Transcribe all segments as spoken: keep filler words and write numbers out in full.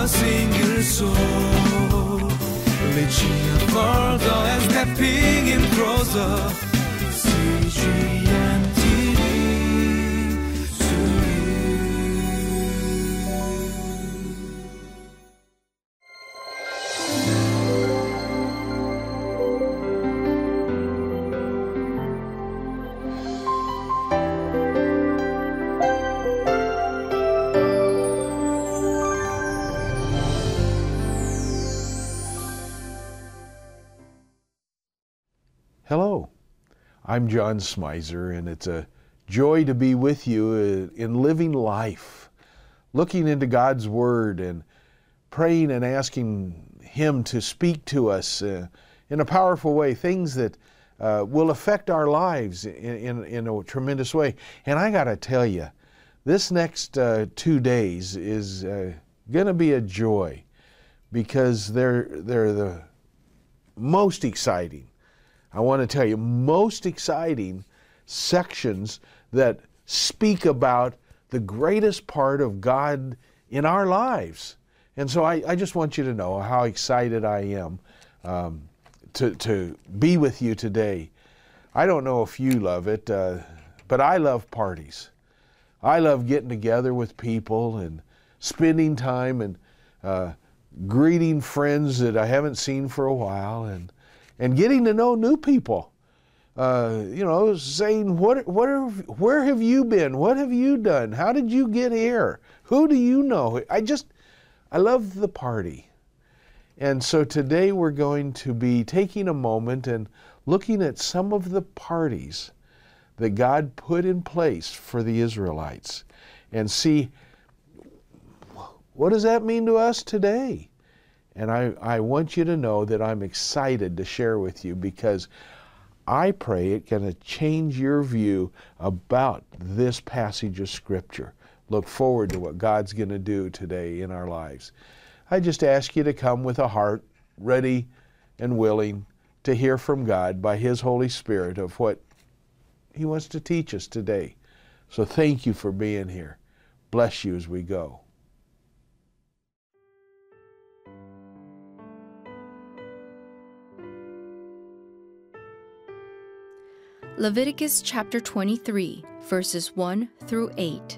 single soul, reaching further and stepping in closer. C G N T V to you. Hello, I'm John Smizer, and it's a joy to be with you in living life, looking into God's Word and praying and asking Him to speak to us uh, in a powerful way, things that uh, will affect our lives in, in, in a tremendous way. And I got to tell you, this next uh, two days is uh, going to be a joy, because they're, they're the most exciting, I want to tell you, most exciting sections that speak about the greatest part of God in our lives. And so I, I just want you to know how excited I am um, to, to be with you today. I don't know if you love it, uh, but I love parties. I love getting together with people and spending time and uh, greeting friends that I haven't seen for a while, and and getting to know new people. Uh, you know, saying, what, what are, where have you been? What have you done? How did you get here? Who do you know? I just, I love the party. And so today we're going to be taking a moment and looking at some of the parties that God put in place for the Israelites, and see, what does that mean to us today? And I, I want you to know that I'm excited to share with you, because I pray it's going to change your view about this passage of Scripture. Look forward to what God's going to do today in our lives. I just ask you to come with a heart ready and willing to hear from God by His Holy Spirit of what He wants to teach us today. So thank you for being here. Bless you as we go. Leviticus chapter twenty-three, verses one through eight.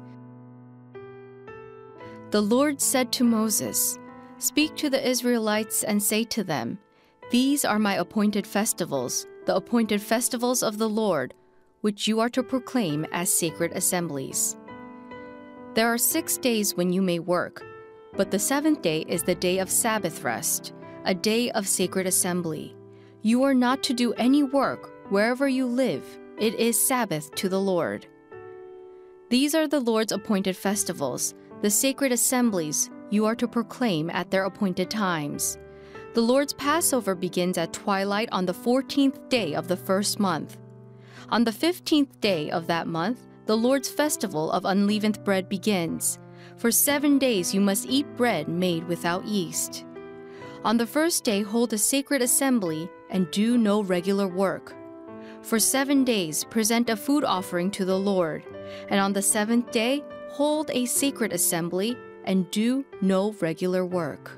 The Lord said to Moses, "Speak to the Israelites and say to them, These are my appointed festivals, the appointed festivals of the Lord, which you are to proclaim as sacred assemblies. There are six days when you may work, but the seventh day is the day of Sabbath rest, a day of sacred assembly. You are not to do any work wherever you live. It is Sabbath to the Lord. These are the Lord's appointed festivals, the sacred assemblies you are to proclaim at their appointed times. The Lord's Passover begins at twilight on the fourteenth day of the first month. On the fifteenth day of that month, the Lord's festival of unleavened bread begins. For seven days you must eat bread made without yeast. On the first day hold a sacred assembly and do no regular work. For seven days present a food offering to the Lord, and on the seventh day hold a sacred assembly and do no regular work."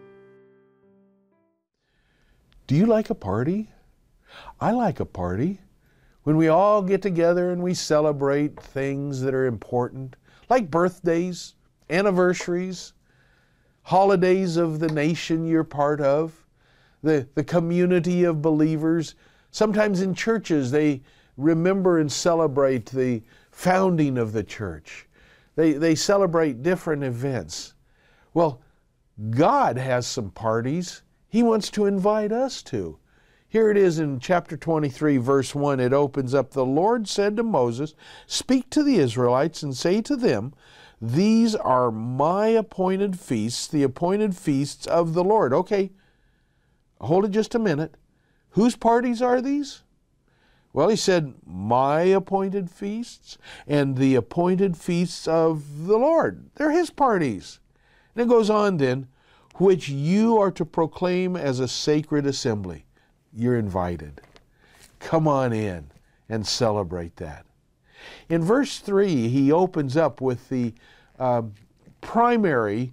Do you like a party? I like a party. When we all get together and we celebrate things that are important, like birthdays, anniversaries, holidays of the nation you're part of, the, the community of believers. Sometimes in churches they remember and celebrate the founding of the church. They, they celebrate different events. Well, God has some parties He wants to invite us to. Here it is in chapter twenty-three, verse one. It opens up, "The Lord said to Moses, Speak to the Israelites and say to them, These are my appointed feasts, the appointed feasts of the Lord." Okay, hold it just a minute. Whose parties are these? Well, He said, my appointed feasts and the appointed feasts of the Lord. They're His parties. And it goes on then, "which you are to proclaim as a sacred assembly." You're invited. Come on in and celebrate that. In verse three, He opens up with the uh, primary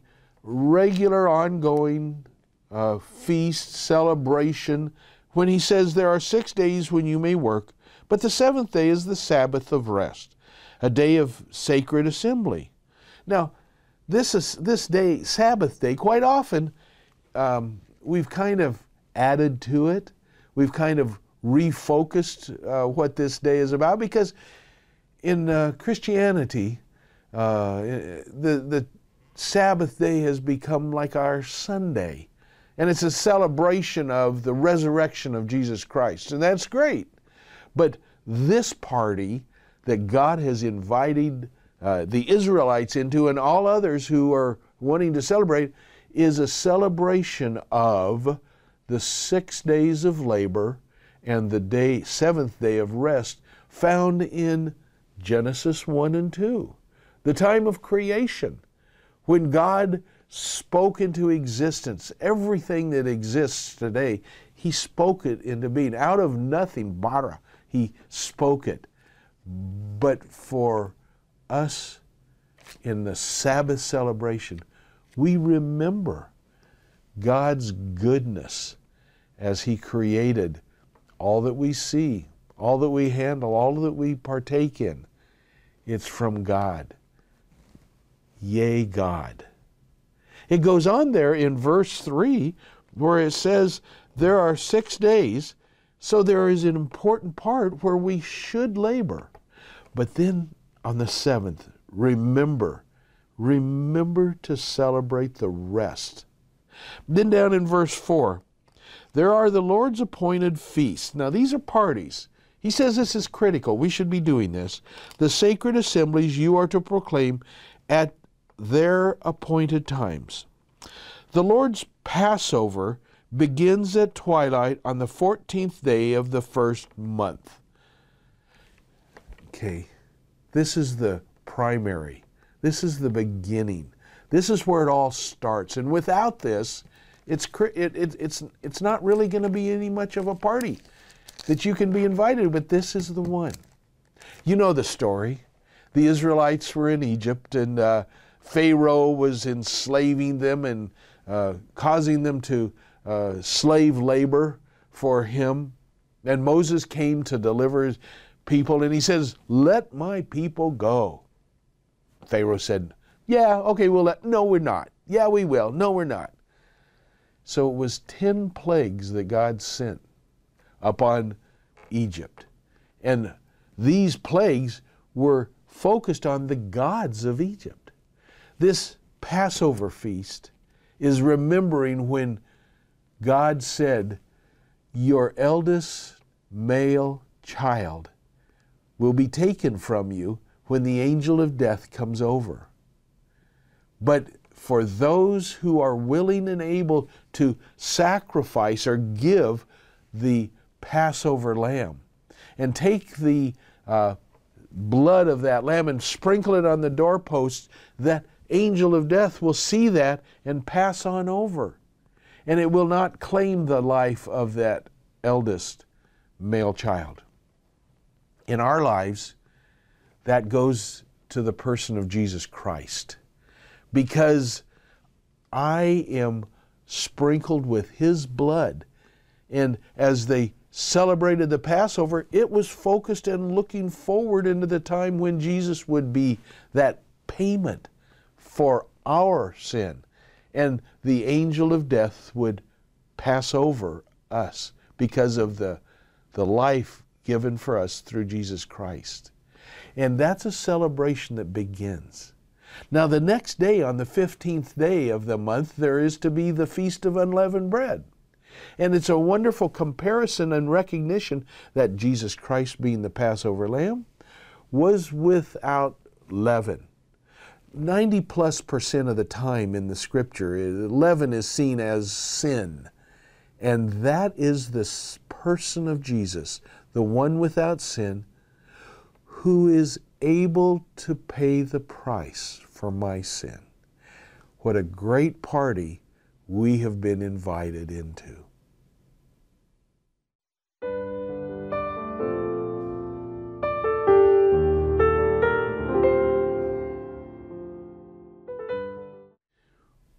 regular ongoing uh, feast, celebration, when he says there are six days when you may work, but the seventh day is the Sabbath of rest, a day of sacred assembly. Now, this is this day, Sabbath day, quite often um, we've kind of added to it. We've kind of refocused uh, what this day is about, because in uh, Christianity, uh, the the Sabbath day has become like our Sunday, and it's a celebration of the resurrection of Jesus Christ, and that's great. But this party that God has invited uh, the Israelites into, and all others who are wanting to celebrate, is a celebration of the six days of labor and the day, seventh day of rest, found in Genesis one and two, the time of creation, when God spoke into existence everything that exists today. He spoke it into being. Out of nothing, bara, He spoke it. But for us in the Sabbath celebration, we remember God's goodness as He created all that we see, all that we handle, all that we partake in. It's from God. Yea, God. It goes on there in verse three, where it says there are six days, so there is an important part where we should labor. But then on the seventh, remember, remember to celebrate the rest. Then down in verse four, there are the Lord's appointed feasts. Now these are parties. He says this is critical. We should be doing this. The sacred assemblies you are to proclaim at their appointed times. The Lord's Passover begins at twilight on the fourteenth day of the first month. Okay, this is the primary. This is the beginning. This is where it all starts. And without this, it's it, it, it's it's not really going to be any much of a party that you can be invited. But this is the one. You know the story. The Israelites were in Egypt, and uh, Pharaoh was enslaving them and uh, causing them to uh, slave labor for him. And Moses came to deliver his people, and he says, "Let my people go." Pharaoh said, "Yeah, okay, we'll let." "No, we're not." "Yeah, we will." "No, we're not." So it was ten plagues that God sent upon Egypt. And these plagues were focused on the gods of Egypt. This Passover feast is remembering when God said, "Your eldest male child will be taken from you when the angel of death comes over." But for those who are willing and able to sacrifice or give the Passover lamb and take the uh, blood of that lamb and sprinkle it on the doorposts, that angel of death will see that and pass on over. And it will not claim the life of that eldest male child. In our lives, that goes to the person of Jesus Christ. Because I am sprinkled with His blood. And as they celebrated the Passover, it was focused and looking forward into the time when Jesus would be that payment for our sin. And the angel of death would pass over us because of the, the life given for us through Jesus Christ. And that's a celebration that begins. Now the next day, on the fifteenth day of the month, there is to be the Feast of Unleavened Bread. And it's a wonderful comparison and recognition that Jesus Christ, being the Passover lamb, was without leaven. ninety plus percent of the time in the scripture, leaven is seen as sin. And that is this person of Jesus, the one without sin, who is able to pay the price for my sin. What a great party we have been invited into.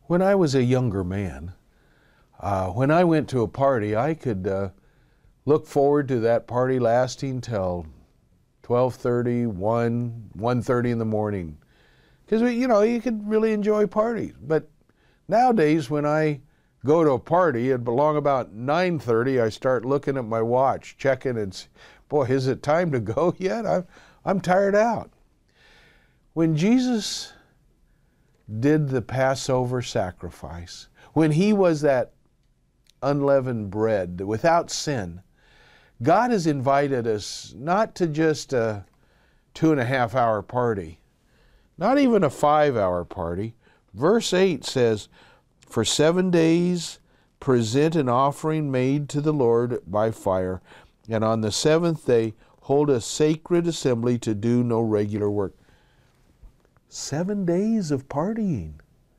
When I was a younger man, uh, when I went to a party, I could uh, look forward to that party lasting till twelve thirty, one, one thirty in the morning. Because, you know, you could really enjoy parties. But nowadays, when I go to a party, at along about nine thirty, I start looking at my watch, checking, and, boy, is it time to go yet? I'm, I'm tired out. When Jesus did the Passover sacrifice, when he was that unleavened bread without sin, God has invited us not to just a two and a half hour party, not even a five hour party. Verse eight says, "For seven days present an offering made to the Lord by fire, and on the seventh day hold a sacred assembly to do no regular work." Seven days of partying.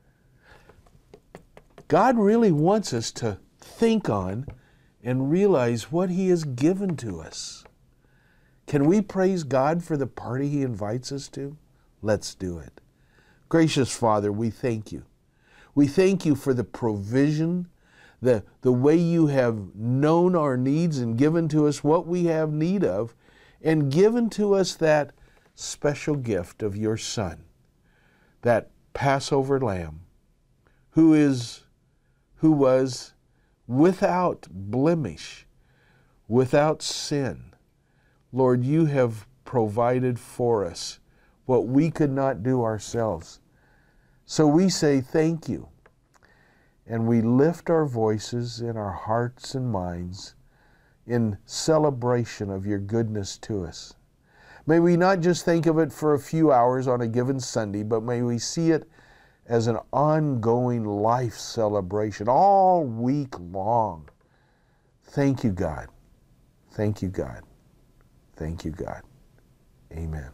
God really wants us to think on and realize what he has given to us. Can we praise God for the party he invites us to? Let's do it. Gracious Father, we thank you. We thank you for the provision, the, the way you have known our needs and given to us what we have need of, and given to us that special gift of your Son, that Passover Lamb, who is, who was without blemish, without sin. Lord, you have provided for us what we could not do ourselves. So we say thank you, and we lift our voices in our hearts and minds in celebration of your goodness to us. May we not just think of it for a few hours on a given Sunday, but may we see it as an ongoing life celebration all week long. Thank you, God. Thank you, God. Thank you, God. Amen.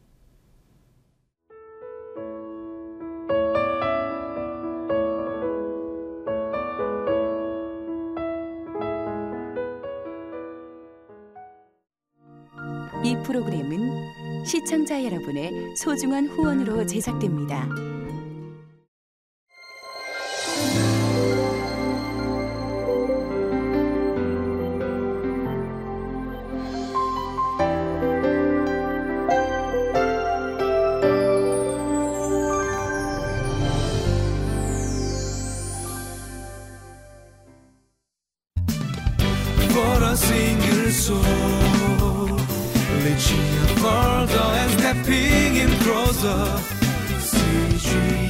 이 프로그램은 시청자 여러분의 소중한 후원으로 제작됩니다. For a single soul, reaching further and stepping in closer. C G